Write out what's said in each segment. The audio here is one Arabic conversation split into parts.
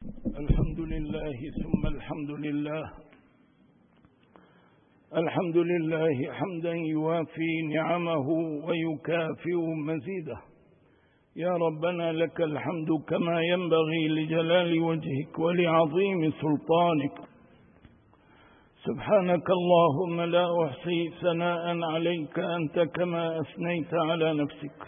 الحمد لله ثم الحمد لله. الحمد لله حمدا يوافي نعمه ويكافئ مزيده. يا ربنا لك الحمد كما ينبغي لجلال وجهك ولعظيم سلطانك. سبحانك اللهم لا أحصي ثناء عليك أنت كما أثنيت على نفسك.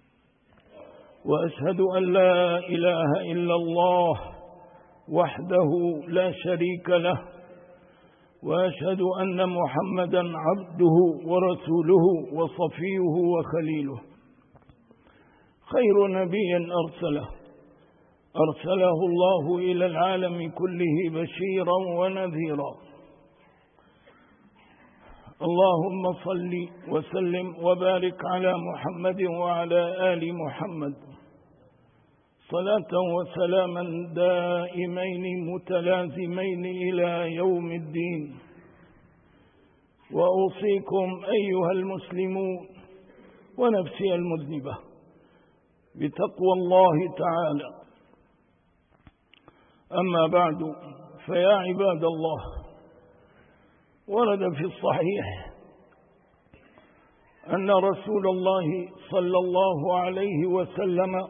وأشهد أن لا إله إلا الله وحده لا شريك له، وأشهد أن محمدا عبده ورسوله وصفيه وخليله، خير نبي أرسله الله إلى العالم كله بشيرا ونذيرا. اللهم صل وسلم وبارك على محمد وعلى آل محمد صلاة وسلاما دائمين متلازمين إلى يوم الدين. وأوصيكم أيها المسلمون ونفسي المذنبة بتقوى الله تعالى. أما بعد، فيا عباد الله، ورد في الصحيح أن رسول الله صلى الله عليه وسلم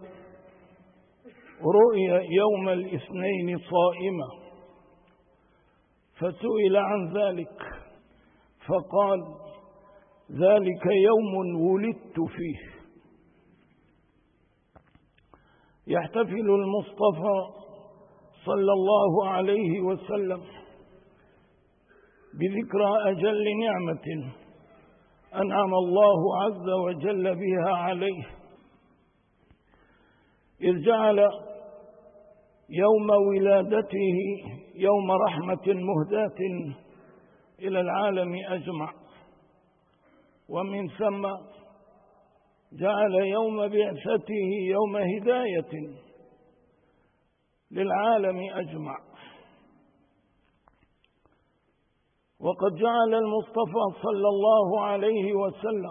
رؤي يوم الاثنين صائما، فسئل عن ذلك فقال: ذلك يوم ولدت فيه. يحتفل المصطفى صلى الله عليه وسلم بذكرى أجل نعمة أنعم الله عز وجل بها عليه، إذ جعل يوم ولادته يوم رحمة مهداة إلى العالم أجمع، ومن ثم جعل يوم بعثته يوم هداية للعالم أجمع. وقد جعل المصطفى صلى الله عليه وسلم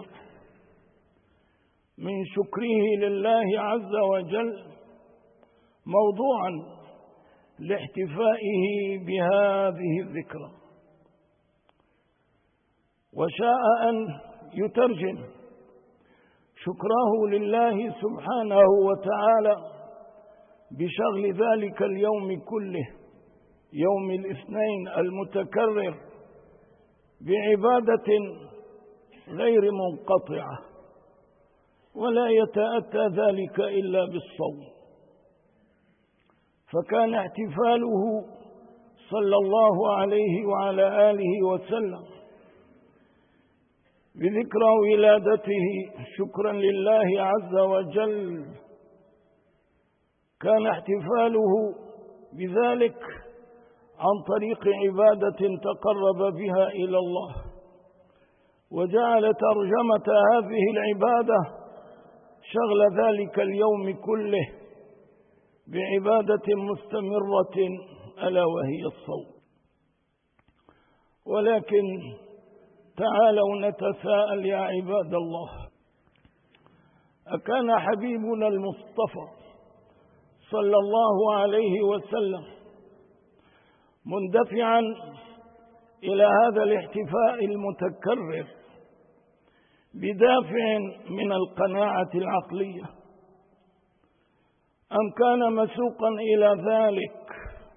من شكره لله عز وجل موضوعا لاحتفائه بهذه الذكرى، وشاء أن يترجم شكره لله سبحانه وتعالى بشغل ذلك اليوم كله، يوم الاثنين المتكرر، بعبادة غير منقطعة، ولا يتأتى ذلك إلا بالصوم. فكان احتفاله صلى الله عليه وعلى آله وسلم بذكرى ولادته شكرا لله عز وجل، كان احتفاله بذلك عن طريق عبادة تقرب بها إلى الله، وجعل ترجمة هذه العبادة شغل ذلك اليوم كله بعبادة مستمرة ألا وهي الصوم. ولكن تعالوا نتساءل يا عباد الله: أكان حبيبنا المصطفى صلى الله عليه وسلم مندفعا إلى هذا الاحتفاء المتكرر بدافع من القناعة العقلية، أم كان مسوقا إلى ذلك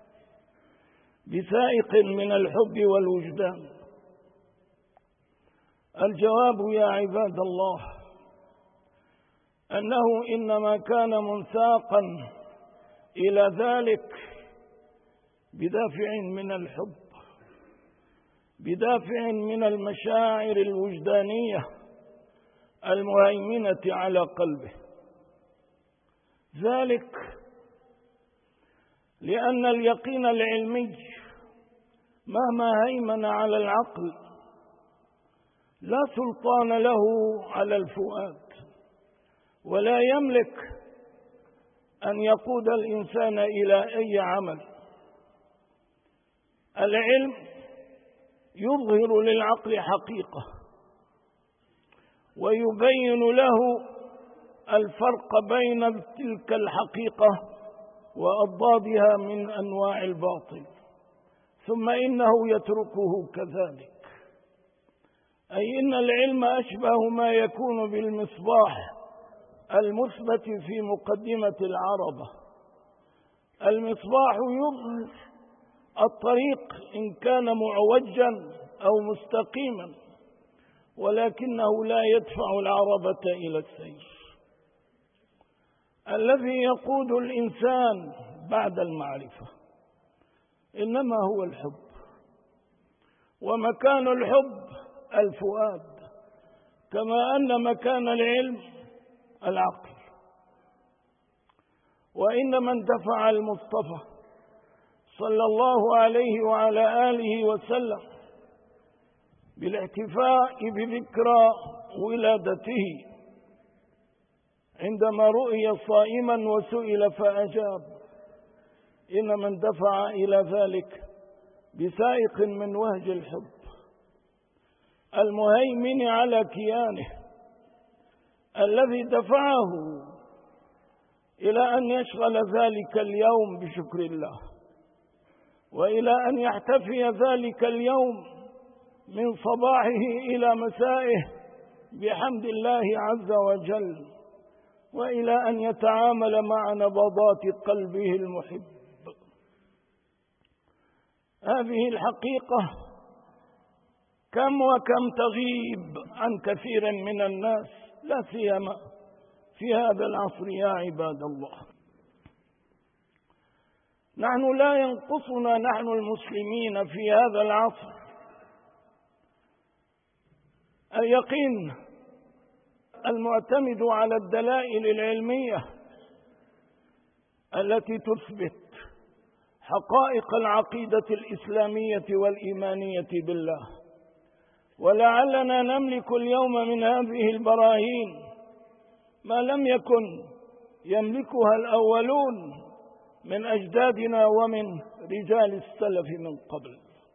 بسائق من الحب والوجدان؟ الجواب يا عباد الله أنه إنما كان منساقا إلى ذلك بدافع من الحب، بدافع من المشاعر الوجدانية المهيمنة على قلبه. ذلك لأن اليقين العلمي مهما هيمن على العقل لا سلطان له على الفؤاد، ولا يملك أن يقود الإنسان إلى أي عمل. العلم يظهر للعقل حقيقة ويبين له الفرق بين تلك الحقيقة وأضدادها من أنواع الباطل، ثم إنه يتركه كذلك. أي إن العلم أشبه ما يكون بالمصباح المثبت في مقدمة العربة. المصباح يظهر الطريق إن كان معوجا أو مستقيما، ولكنه لا يدفع العربة إلى السير. الذي يقود الإنسان بعد المعرفة إنما هو الحب، ومكان الحب الفؤاد، كما أن مكان العلم العقل. وإن من دفع المصطفى صلى الله عليه وعلى آله وسلم بالاحتفاء بذكرى ولادته عندما رؤي صائما وسئل فأجاب، إن من دفع إلى ذلك بسائق من وهج الحب المهيمن على كيانه، الذي دفعه إلى أن يشغل ذلك اليوم بشكر الله، وإلى أن يحتفي ذلك اليوم من صباحه إلى مسائه بحمد الله عز وجل، وإلى أن يتعامل مع نبضات قلبه المحب. هذه الحقيقة كم وكم تغيب عن كثير من الناس، لا سيما في هذا العصر يا عباد الله. نحن لا ينقصنا، نحن المسلمين في هذا العصر، اليقين المعتمد على الدلائل العلمية التي تثبت حقائق العقيدة الإسلامية والإيمانية بالله. ولعلنا نملك اليوم من هذه البراهين ما لم يكن يملكها الأولون من أجدادنا ومن رجال السلف من قبل.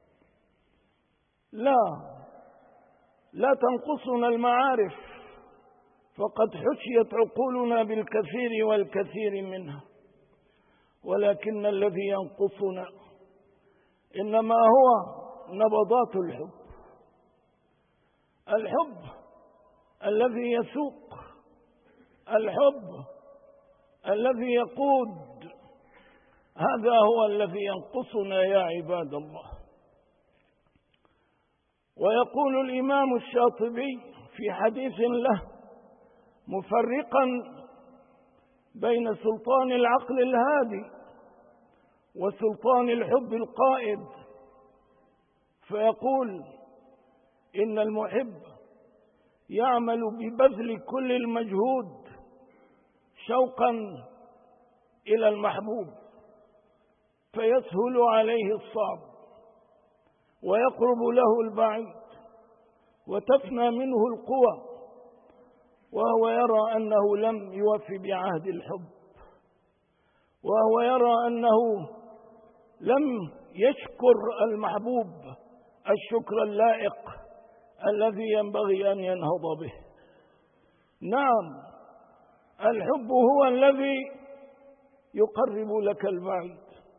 لا تنقصنا المعارف، فقد حشيت عقولنا بالكثير والكثير منها، ولكن الذي ينقصنا إنما هو نبضات الحب الذي يسوق، الحب الذي يقود. هذا هو الذي ينقصنا يا عباد الله. ويقول الإمام الشاطبي في حديث له مفرقا بين سلطان العقل الهادي وسلطان الحب القائد، فيقول إن المحب يعمل ببذل كل المجهود شوقا إلى المحبوب، فيسهل عليه الصعب ويقرب له البعيد وتفنى منه القوى، وهو يرى أنه لم يوف بعهد الحب، وهو يرى أنه لم يشكر المحبوب الشكر اللائق الذي ينبغي أن ينهض به. نعم، الحب هو الذي يقرب لك البعيد،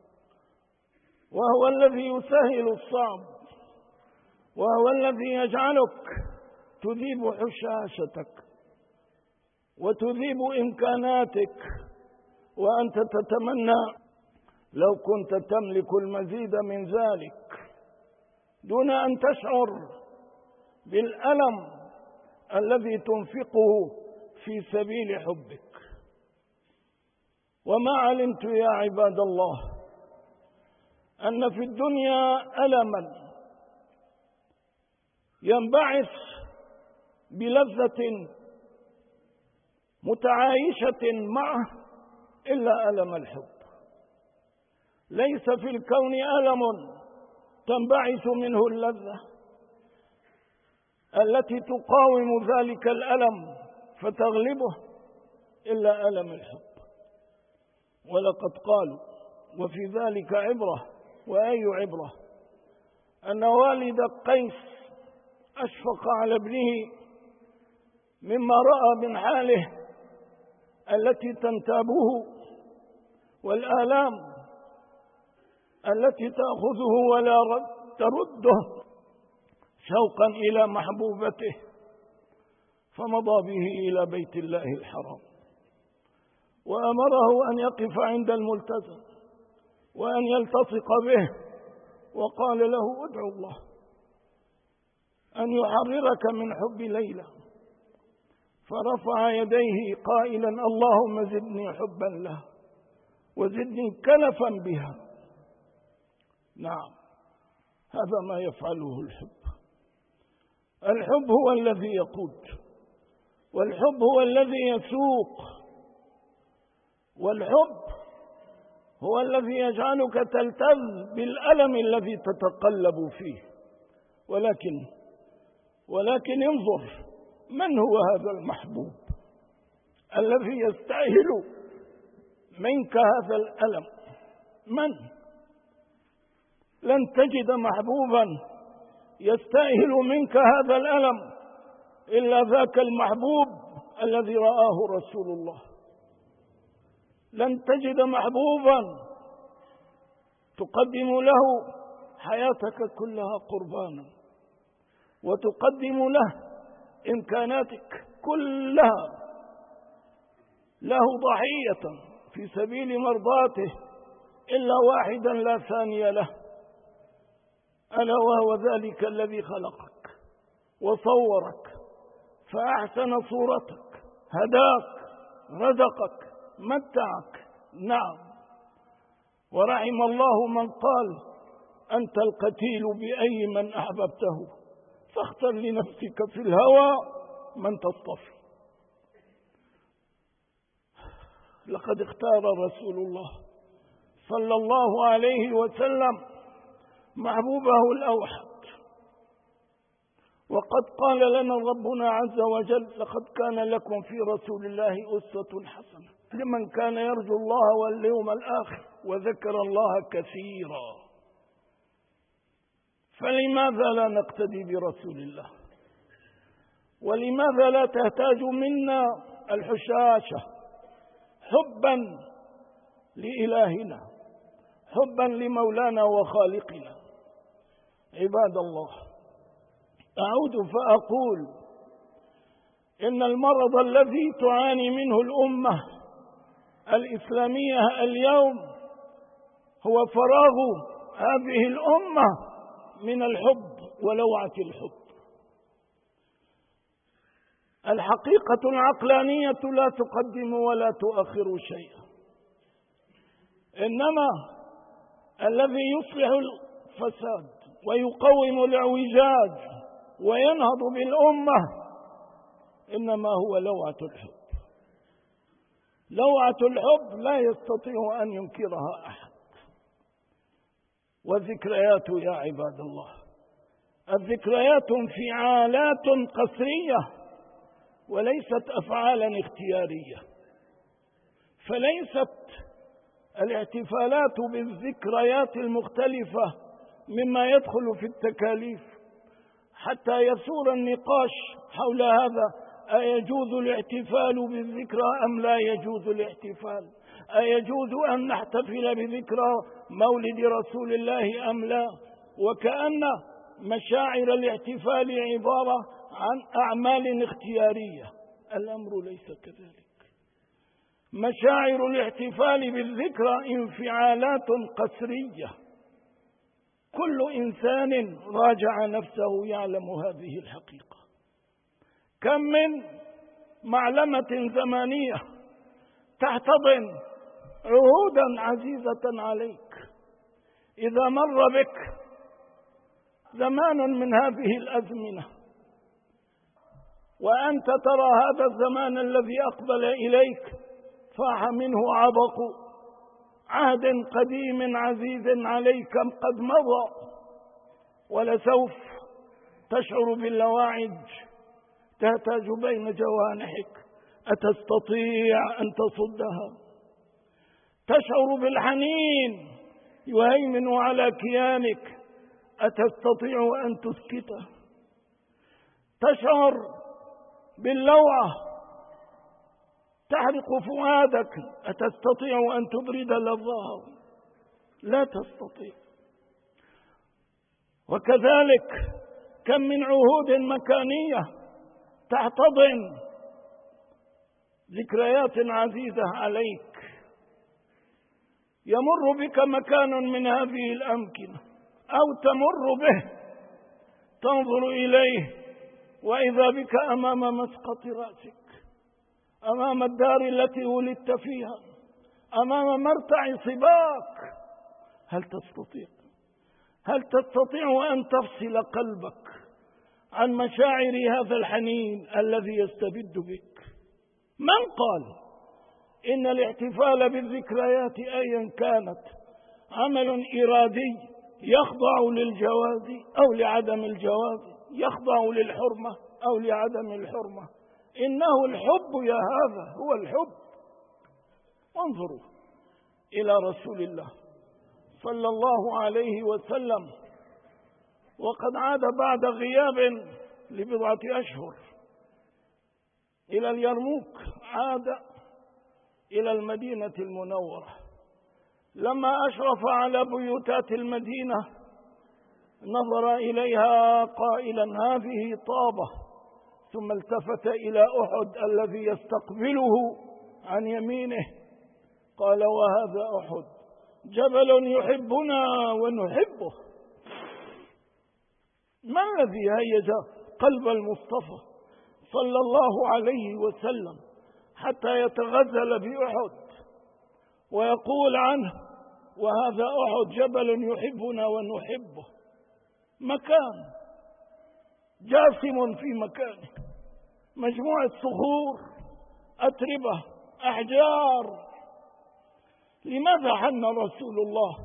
وهو الذي يسهل الصعب، وهو الذي يجعلك تذيب حشاشتك وتذيب إمكاناتك، وأنت تتمنى لو كنت تملك المزيد من ذلك دون أن تشعر بالألم الذي تنفقه في سبيل حبك. وما علمت يا عباد الله أن في الدنيا ألما ينبعث بلذة متعايشة معه إلا ألم الحب. ليس في الكون ألم تنبعث منه اللذة التي تقاوم ذلك الألم فتغلبه إلا ألم الحب. ولقد قالوا وفي ذلك عبرة، وأي عبرة، أن والد قيس أشفق على ابنه مما رأى من حاله التي تنتابه والآلام التي تأخذه ولا ترده شوقا إلى محبوبته، فمضى به إلى بيت الله الحرام، وأمره أن يقف عند الملتزم وأن يلتصق به، وقال له: ادعو الله أن يحررك من حب ليلى. فرفع يديه قائلا: اللهم زدني حبا له وزدني كنفا بها. نعم، هذا ما يفعله الحب. الحب هو الذي يقود، والحب هو الذي يسوق، والحب هو الذي يجعلك تلتذ بالألم الذي تتقلب فيه. ولكن انظر، من هو هذا المحبوب الذي يستأهل منك هذا الألم؟ من؟ لن تجد محبوبا يستأهل منك هذا الألم إلا ذاك المحبوب الذي رآه رسول الله. لن تجد محبوبا تقدم له حياتك كلها قربانا، وتقدم له إمكاناتك كلها له ضحية في سبيل مرضاته، إلا واحدا لا ثاني له، ألا وهو ذلك الذي خلقك وصورك فأحسن صورتك، هداك، رزقك، متعك. نعم، ورحم الله من قال: أنت القتيل بأي من أحببته، فاختر لنفسك في الهوى من تصطفي. لقد اختار رسول الله صلى الله عليه وسلم محبوبه الأوحد، وقد قال لنا ربنا عز وجل: لقد كان لكم في رسول الله أسوة حسنة لمن كان يرجو الله واليوم الآخر وذكر الله كثيرا. فلماذا لا نقتدي برسول الله؟ ولماذا لا تحتاج منا الحشاشة حبا لإلهنا، حبا لمولانا وخالقنا؟ عباد الله، أعود فأقول إن المرض الذي تعاني منه الأمة الإسلامية اليوم هو فراغ هذه الأمة من الحب ولوعة الحب. الحقيقة العقلانية لا تقدم ولا تؤخر شيئا، إنما الذي يصلح الفساد ويقوم الاعوجاج وينهض بالأمة إنما هو لوعة الحب. لوعة الحب لا يستطيع أن ينكرها أحد. والذكريات يا عباد الله، الذكريات انفعالات قسرية وليست أفعالا اختيارية. فليست الاحتفالات بالذكريات المختلفة مما يدخل في التكاليف، حتى يثور النقاش حول هذا: أيجوز الاحتفال بالذكرى أم لا يجوز الاحتفال؟ أيجوز أن نحتفل بذكرى مولد رسول الله أم لا؟ وكأن مشاعر الاحتفال عبارة عن أعمال اختيارية. الأمر ليس كذلك. مشاعر الاحتفال بالذكرى انفعالات قسرية. كل إنسان راجع نفسه يعلم هذه الحقيقة. كم من معلمة زمانية تحتضن عهودا عزيزة عليك، إذا مر بك زمان من هذه الأزمنة وأنت ترى هذا الزمان الذي أقبل إليك فاح منه عبق عهد قديم عزيز عليك قد مضى، ولسوف تشعر باللواعج تهتاج بين جوانحك، أتستطيع أن تصدها؟ تشعر بالحنين يهيمن على كيانك، أتستطيع أن تسكته؟ تشعر باللوعة تحرق فؤادك، أتستطيع أن تبرد لظاه؟ لا تستطيع. وكذلك كم من عهود مكانية تحتضن ذكريات عزيزة عليك. يمر بك مكان من هذه الأمكنة أو تمر به، تنظر إليه وإذا بك أمام مسقط رأسك، أمام الدار التي ولدت فيها، أمام مرتع صباك. هل تستطيع أن تفصل قلبك عن مشاعر هذا الحنين الذي يستبد بك؟ من قال إن الاحتفال بالذكريات أيا كانت عمل إرادي يخضع للجواز أو لعدم الجواز، يخضع للحرمة أو لعدم الحرمة؟ إنه الحب يا هذا، هو الحب. وانظروا إلى رسول الله صلى الله عليه وسلم، وقد عاد بعد غياب لبضعة أشهر إلى اليرموك، عاد إلى المدينة المنورة. لما أشرف على بيوتات المدينة نظر إليها قائلا: هذه طابة. ثم التفت إلى أحد الذي يستقبله عن يمينه، قال: وهذا أحد، جبل يحبنا ونحبه. ما الذي هيج قلب المصطفى صلى الله عليه وسلم حتى يتغزل بأحد ويقول عنه: وهذا أحد، جبل يحبنا ونحبه؟ مكان جاسم في مكانه، مجموعة صخور، أتربة، أحجار. لماذا حن رسول الله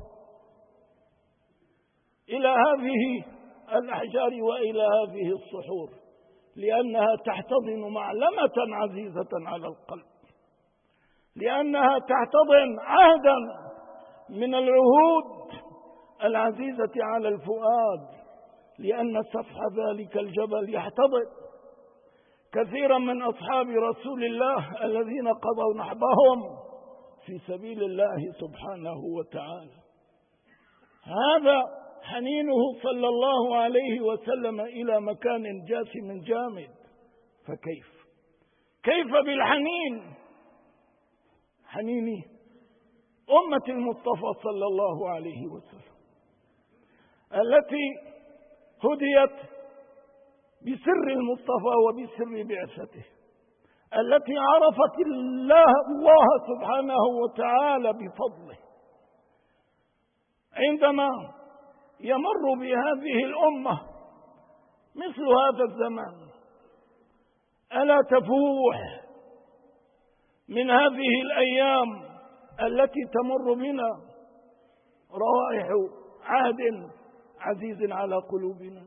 إلى هذه الأحجار وإلى هذه الصخور؟ لأنها تحتضن معلمة عزيزة على القلب، لأنها تحتضن عهدا من العهود العزيزة على الفؤاد، لأن سفح ذلك الجبل يحتضن كثيرا من أصحاب رسول الله الذين قضوا نحبهم في سبيل الله سبحانه وتعالى. هذا حنينه صلى الله عليه وسلم إلى مكان جاسم جامد. كيف بالحنين، حنين أمة المصطفى صلى الله عليه وسلم التي هديت بسر المصطفى وبسر بعثته، التي عرفت الله سبحانه وتعالى بفضله. عندما يمر بهذه الأمة مثل هذا الزمان، ألا تفوح من هذه الأيام التي تمر بنا روائح عهد عزيز على قلوبنا،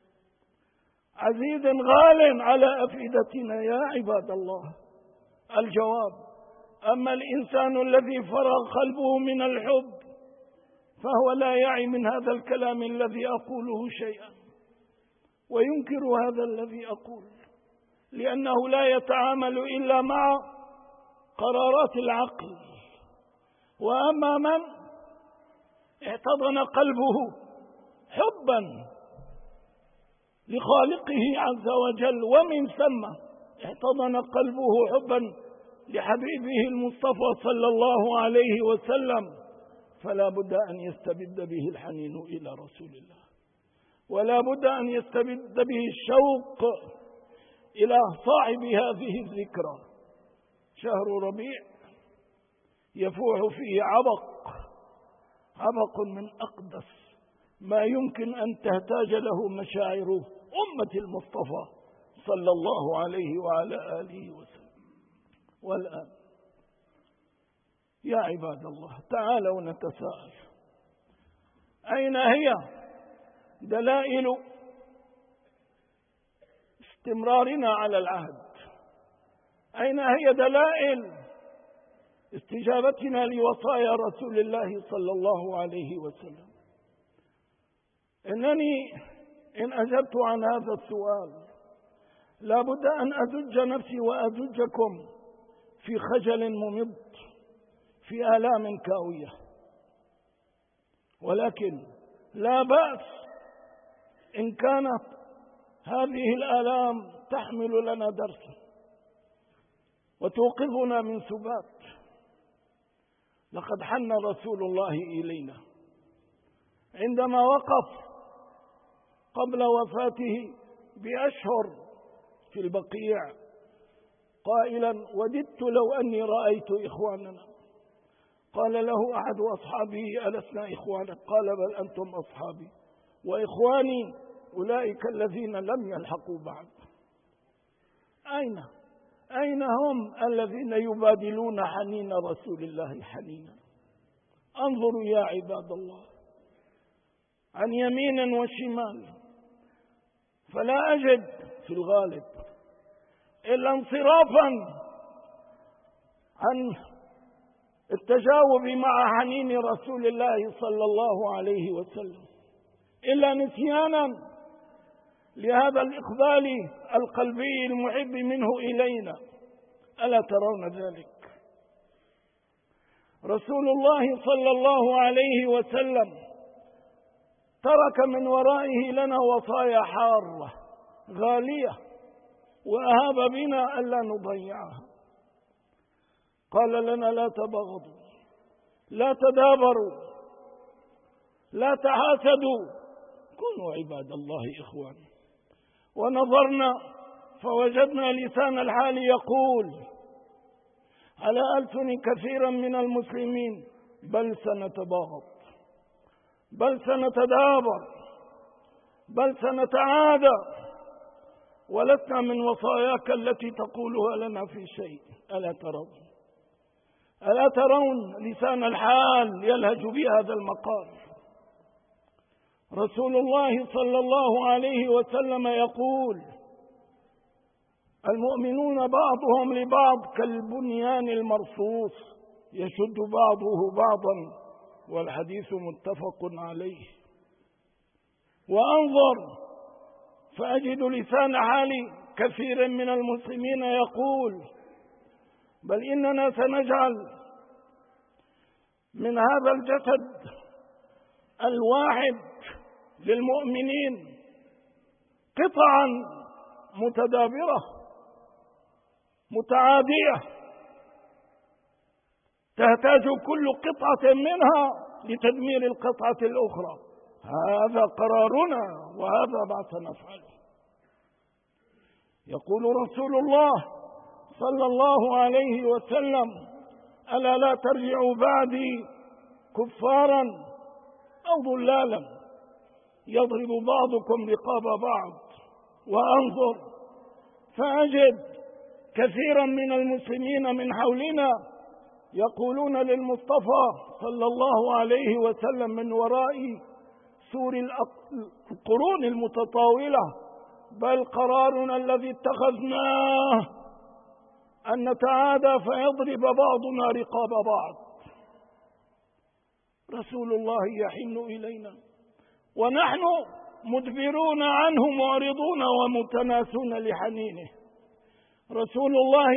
عزيز غال على أفئدتنا يا عباد الله؟ الجواب: أما الإنسان الذي فرغ قلبه من الحب فهو لا يعي من هذا الكلام الذي أقوله شيئا، وينكر هذا الذي أقول، لأنه لا يتعامل إلا مع قرارات العقل. وأما من احتضن قلبه حبا لخالقه عز وجل، ومن ثم احتضن قلبه حبا لحبيبه المصطفى صلى الله عليه وسلم، فلا بد أن يستبد به الحنين إلى رسول الله، ولا بد أن يستبد به الشوق إلى صاحب هذه الذكرى. شهر ربيع يفوح فيه عبق من أقدس ما يمكن أن تهتاج له مشاعر أمة المصطفى صلى الله عليه وعلى آله وسلم. والآن يا عباد الله، تعالوا نتساءل: أين هي دلائل استمرارنا على العهد؟ أين هي دلائل استجابتنا لوصايا رسول الله صلى الله عليه وسلم؟ إنني إن أجبت عن هذا السؤال لا بد أن أزج نفسي وأزجكم في خجل ممض، في آلام كاوية، ولكن لا بأس إن كانت هذه الآلام تحمل لنا درسا وتوقظنا من سبات. لقد حن رسول الله إلينا عندما وقف قبل وفاته بأشهر في البقيع قائلا: وددت لو أني رأيت إخواننا. قال له أحد أصحابه: ألسنا إخوانك؟ قال: بل أنتم أصحابي، وإخواني أولئك الذين لم يلحقوا بعد. أين هم الذين يبادلون حنين رسول الله حنينا؟ انظروا يا عباد الله عن يمين وشمال، فلا أجد في الغالب إلا انصرافا عن التجاوب مع حنين رسول الله صلى الله عليه وسلم، إلا نسيانا لهذا الإقبال القلبي المحب منه إلينا. ألا ترون ذلك؟ رسول الله صلى الله عليه وسلم ترك من ورائه لنا وصايا حارة غالية، وأهاب بنا ألا نضيعها. قال لنا: لا تبغضوا، لا تدابروا، لا تحاسدوا، كونوا عباد الله إخوانا. ونظرنا فوجدنا لسان الحال يقول على ألسن كثيرا من المسلمين: بل سنتباغض، بل سنتدابر، بل سنتعادى، ولسنا من وصاياك التي تقولها لنا في شيء. ألا ترون؟ ألا ترون لسان الحال يلهج بهذا المقال؟ رسول الله صلى الله عليه وسلم يقول: المؤمنون بعضهم لبعض كالبنيان المرصوص يشد بعضه بعضا، والحديث متفق عليه. وأنظر فأجد لسان حال كثير من المسلمين يقول: بل إننا سنجعل من هذا الجسد الواحد للمؤمنين قطعا متدابرة متعادية، تحتاج كل قطعة منها لتدمير القطعة الأخرى. هذا قرارنا وهذا ما سنفعله. يقول رسول الله صلى الله عليه وسلم: ألا لا ترجعوا بعدي كفارا أو ضلالا يضرب بعضكم رقاب بعض. وأنظر فأجد كثيرا من المسلمين من حولنا يقولون للمصطفى صلى الله عليه وسلم من وراء سور القرون المتطاولة: بل قرارنا الذي اتخذناه أن نتعادى فيضرب بعضنا رقاب بعض. رسول الله يحن إلينا ونحن مدبرون عنه معرضون ومتناسون لحنينه. رسول الله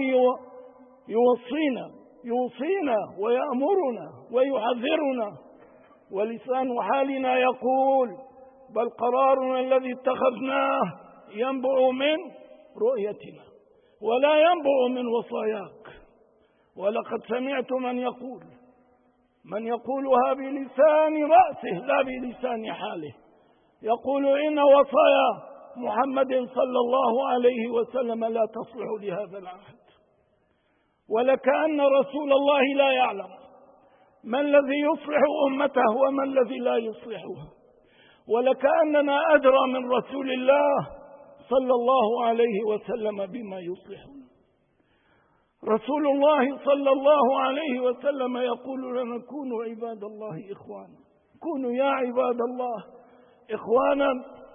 يوصينا ويأمرنا ويحذرنا، ولسان حالنا يقول: بل قرارنا الذي اتخذناه ينبع من رؤيتنا ولا ينبع من وصاياك. ولقد سمعت من يقولها بلسان رأسه لا بلسان حاله، يقول: إن وصايا محمد صلى الله عليه وسلم لا تصلح لهذا العهد. ولكأن رسول الله لا يعلم ما الذي يصلح أمته وما الذي لا يصلحها، ولكأننا أدرى من رسول الله صلى الله عليه وسلم بما يصلحنا. رسول الله صلى الله عليه وسلم يقول لنا: كونوا عباد الله إخوانا، كونوا يا عباد الله إخوانا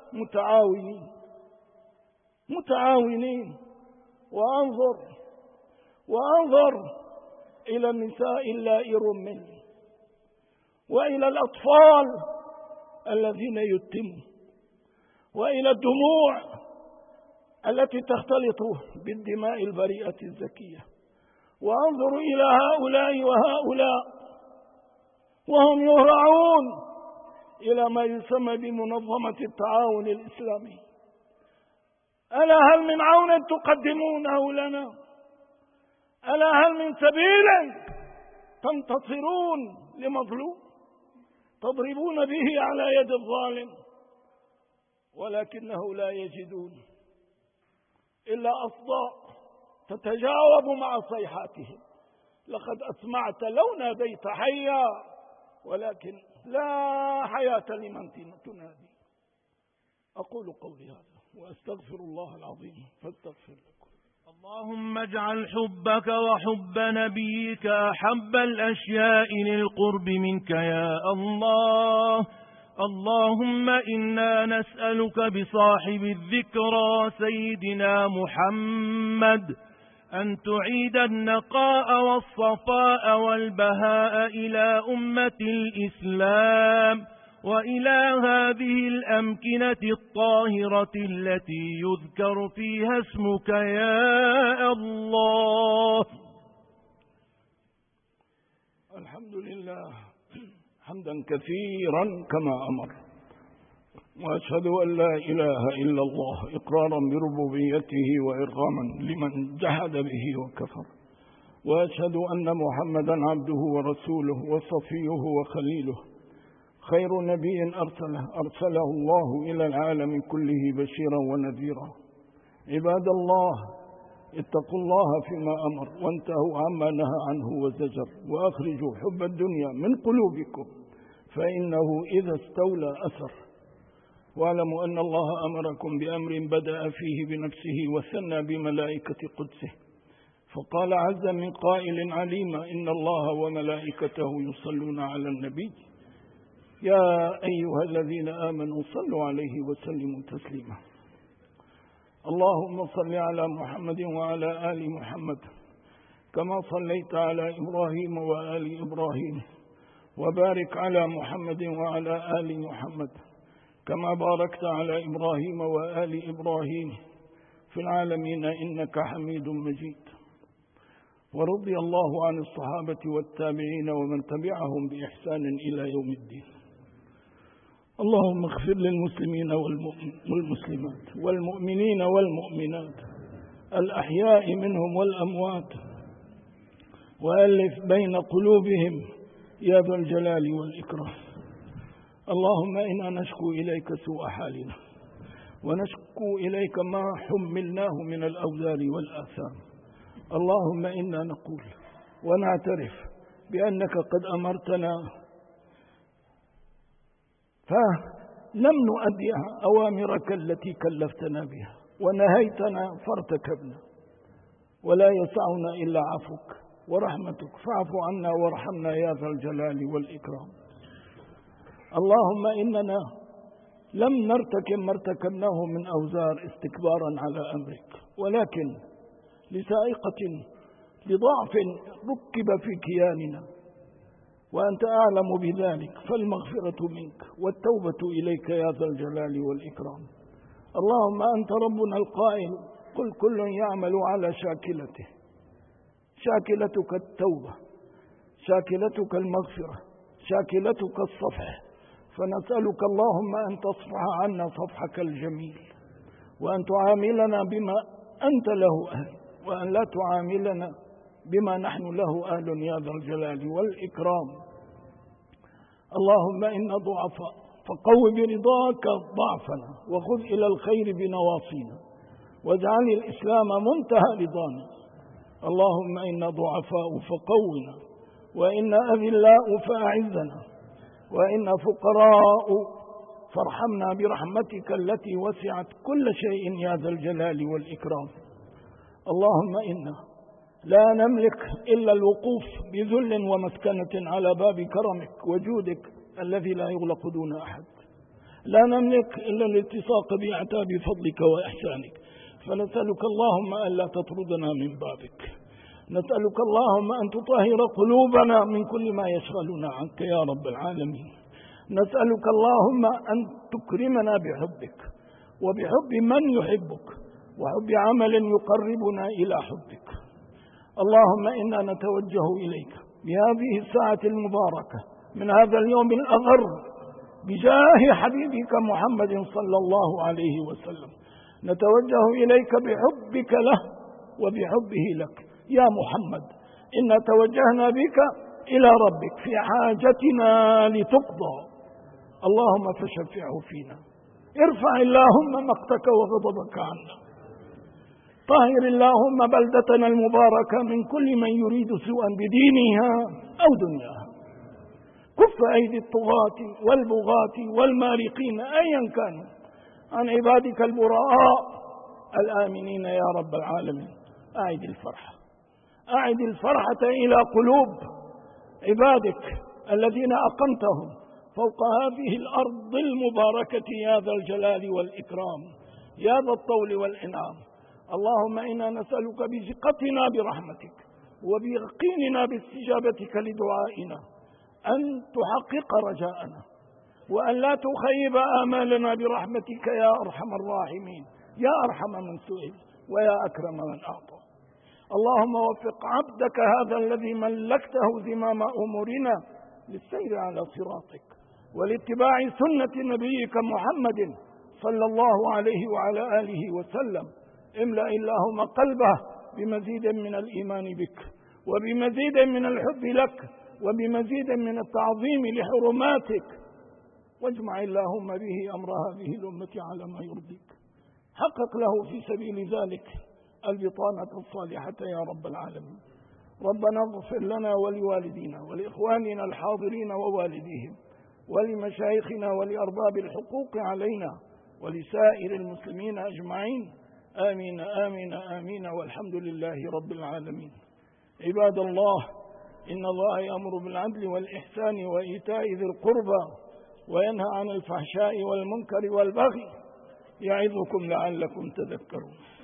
متعاونين. وأنظر إلى النساء اللائي رمن، وإلى الأطفال الذين يتموا، وإلى الدموع التي تختلط بالدماء البريئة الزكية. وأنظر إلى هؤلاء وهؤلاء وهم يهرعون إلى ما يسمى بمنظمة التعاون الإسلامي. ألا هل من عون تقدمونه لنا؟ ألا هل من سبيل تنتصرون لمظلوم تضربون به على يد الظالم؟ ولكنه لا يجدون إلا أصداء تتجاوب مع صيحاتهم. لقد أسمعت لو ناديت حيا، ولكن لا حياة لمن تنادي. أقول قولي هذا وأستغفر الله العظيم فاستغفر لكم. اللهم اجعل حبك وحب نبيك أحب الأشياء للقرب منك يا الله. اللهم إنا نسألك بصاحب الذكرى سيدنا محمد أن تعيد النقاء والصفاء والبهاء إلى أمة الإسلام وإلى هذه الأمكنة الطاهرة التي يذكر فيها اسمك يا الله. الحمد لله حمدا كثيرا كما أمر، وأشهد أن لا إله إلا الله إقرارا بربوبيته وإرغاما لمن جحد به وكفر، وأشهد أن محمدا عبده ورسوله وصفيه وخليله، خير نبي أرسله الله إلى العالم كله بشيرا ونذيرا. عباد الله اتقوا الله فيما أمر وانتهوا عما نهى عنه وزجر، وأخرجوا حب الدنيا من قلوبكم فإنه إذا استولى أثر. واعلموا أن الله أمركم بأمر بدأ فيه بنفسه وثنى بملائكة قدسه، فقال عز من قائل عليما إن الله وملائكته يصلون على النبي يا أيها الذين آمنوا صلوا عليه وسلموا تسليما. اللهم صل على محمد وعلى آل محمد كما صليت على إبراهيم وآل إبراهيم، وبارك على محمد وعلى آل محمد كما باركت على إبراهيم وآل إبراهيم في العالمين إنك حميد مجيد. ورضي الله عن الصحابة والتابعين ومن تبعهم بإحسان إلى يوم الدين. اللهم اغفر للمسلمين والمسلمات والمؤمنين والمؤمنات الأحياء منهم والأموات، وألف بين قلوبهم يا ذا الجلال والإكرام. اللهم إنا نشكو إليك سوء حالنا، ونشكو إليك ما حملناه من الأوزار والآثام. اللهم إنا نقول ونعترف بأنك قد أمرتنا فلم نؤديها أوامرك التي كلفتنا بها، ونهيتنا فارتكبنا، ولا يسعنا إلا عفوك ورحمتك، فاعف عنا وارحمنا يا ذا الجلال والإكرام. اللهم إننا لم نرتكب ما ارتكبناه من أوزار استكبارا على أمرك، ولكن لسائقة لضعف ركب في كياننا، وأنت أعلم بذلك، فالمغفرة منك والتوبة إليك يا ذا الجلال والإكرام. اللهم أنت ربنا القائل قل كل يعمل على شاكلته، شاكلتك التوبة، شاكلتك المغفرة، شاكلتك الصفح، فنسألك اللهم أن تصفح عنا صفحك الجميل، وأن تعاملنا بما أنت له أهل، وأن لا تعاملنا بما نحن له أهل يا ذا الجلال والإكرام. اللهم إنا ضعفاء فقو برضاك ضعفنا، وخذ إلى الخير بنواصينا، واجعل الإسلام منتهى رضانا. اللهم إنا ضعفاء فقونا، وإنا أذلاء فأعزنا، وإنا فقراء فارحمنا برحمتك التي وسعت كل شيء يا ذا الجلال والإكرام. اللهم إنا لا نملك إلا الوقوف بذل ومسكنة على باب كرمك وجودك الذي لا يغلق دون أحد، لا نملك إلا الالتصاق بأعتاب فضلك وإحسانك، فنسألك اللهم ألا تطردنا من بابك، نسألك اللهم أن تطهر قلوبنا من كل ما يشغلنا عنك يا رب العالمين، نسألك اللهم أن تكرمنا بحبك وبحب من يحبك وحب عمل يقربنا إلى حبك. اللهم إنا نتوجه إليك بهذه الساعة المباركة من هذا اليوم الأغر بجاه حبيبك محمد صلى الله عليه وسلم، نتوجه إليك بحبك له وبحبه لك يا محمد. إنا توجهنا بك إلى ربك في حاجتنا لتقضى، اللهم فشفعه فينا. ارفع اللهم مقتك وغضبك عنا، طهر اللهم بلدتنا المباركة من كل من يريد سوءا بدينها أو دنياها، كف أيدي الطغاة والبغاة والمارقين أيا كانوا عن عبادك البراء الآمنين يا رب العالمين. أعد الفرحة إلى قلوب عبادك الذين أقمتهم فوق هذه الأرض المباركة يا ذا الجلال والإكرام يا ذا الطول والإنعام. اللهم إنا نسألك بثقتنا برحمتك وبيقيننا باستجابتك لدعائنا أن تحقق رجاءنا، وأن لا تخيب آمالنا برحمتك يا أرحم الراحمين، يا أرحم من سئل ويا أكرم من أعطى. اللهم وفق عبدك هذا الذي ملكته زمام أمورنا للسير على صراطك ولاتباع سنة نبيك محمد صلى الله عليه وعلى آله وسلم. املأ اللهم قلبه بمزيد من الإيمان بك وبمزيد من الحب لك وبمزيد من التعظيم لحرماتك، واجمع اللهم به أمر هذه الأمة على ما يرضيك. حقق له في سبيل ذلك البطانة الصالحة يا رب العالمين. ربنا اغفر لنا ولوالدينا ولإخواننا الحاضرين ووالديهم ولمشايخنا ولأرباب الحقوق علينا ولسائر المسلمين أجمعين، آمين آمين آمين، والحمد لله رب العالمين. عباد الله، إن الله يأمر بالعدل والإحسان وإيتاء ذي القربى وينهى عن الفحشاء والمنكر والبغي، يعظكم لعلكم تذكرون.